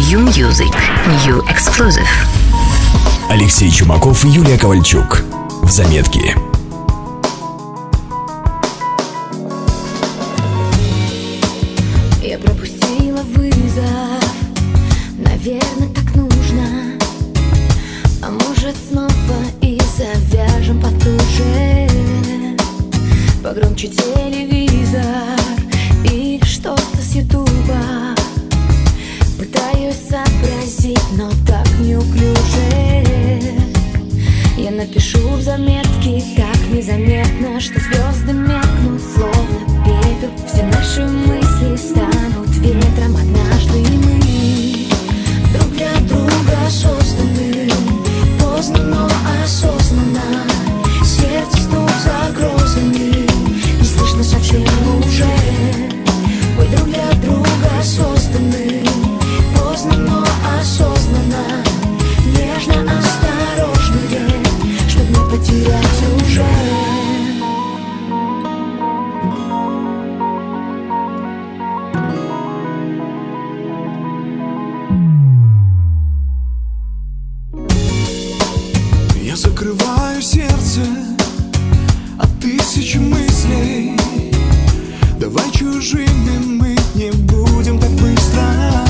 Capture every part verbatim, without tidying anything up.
New Music, New Exclusive. Алексей Чумаков и Юлия Ковальчук. В заметке. Я пропустила вызов, наверное, так нужно. А может, снова и завяжем потуже. Погромче телевизор или что-то с ютуба. Пытаюсь сообразить, но так неуклюже. Я напишу в заметке так незаметно, что звезды меркнут, словно пепел. Все наши мысли станут ветром однажды, и мы друг для друга созданы. Поздно, но осознанно. Сердце стук за грозами, не слышно совсем уже. Мы друг для друга созданы. Поздно, но осознанно. Нежно, осторожнее, чтоб не потерять уже. Я закрываю сердце от тысячи мыслей. Давай чужими мы не будем так быстро.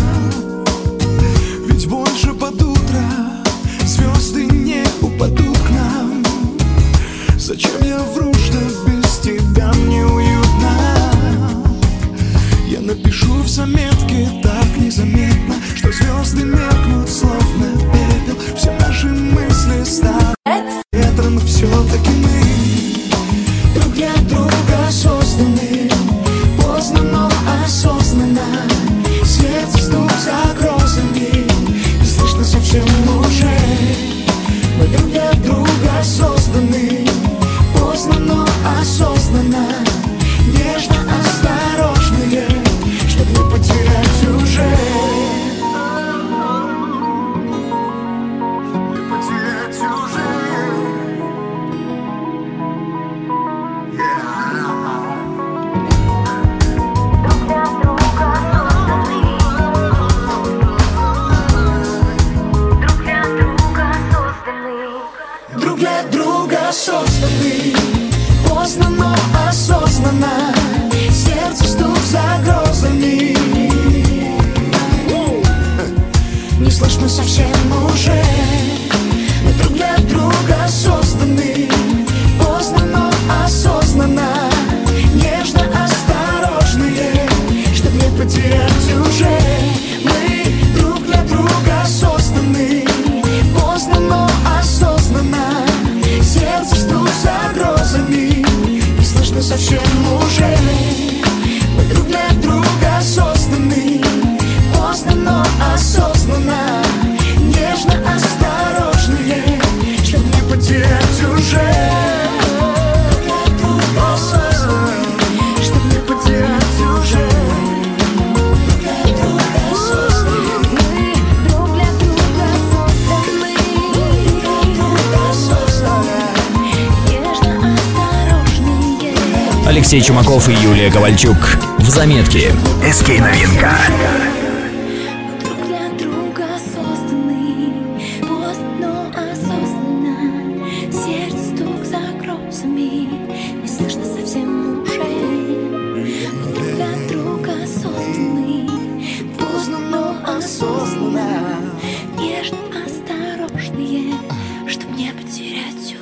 Ведь больше под утро звезды не упадут к нам. Зачем я вру, что без тебя мне уютно? Я напишу в заметке так незаметно, что звезды меркнут, словно пепел. Все наши мысли станут ветром, но все-таки мы друг для друга созданы. Поздно, но осознанно. Сердце стук за грозами, не слышно совсем уже. Мы друг для друга созданы. Поздно, но осознанно. Нежно, осторожнее, чтоб не потерять уже. Не потерять уже. Друг для друга созданы. Поздно, но осознанно. Сердце стук за грозами, не слышно совсем уже. Мы друг для друга созданы. Поздно, но осознанно. Нежно, осторожнее, чтоб не потерять уже. Мы друг для друга созданы. Поздно, но осознанно. Сердце стук за грозами, не слышно совсем уже. Мы друг для друга созданы. Поздно, но осознанно. Нежно, осторожнее, чтоб не потерять уже. Друг для друга созданы, чтоб не потерять уже. Друг для друга созданы. Мы друг для друга созданы. Друг для друга созданы. Нежно, осторожнее. Алексей Чумаков и Юлия Ковальчук. В заметке. эс кей новинка. Друг для друга созданы. Поздно, но осознанно. Сердце стук за грозами, не слышно совсем уже. Мы друг для друга созданы. Поздно, но осознанно. Нежно, осторожнее, чтоб не потерять.